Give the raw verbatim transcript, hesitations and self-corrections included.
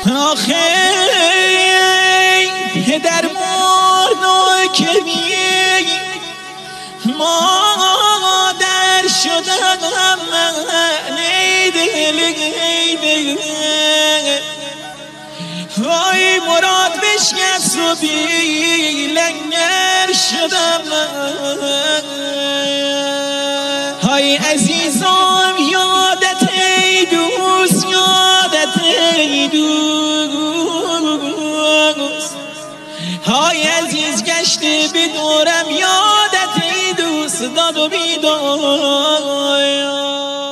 آخه پدر مرد که بی مادر شدم من ای دل ای دل های مراد بشکست و بی لنگر شدم من های عزیزم یادت ای دوست یادت ای دوست های عزیز گشته به دورم یادت ای دوست داد و بیدار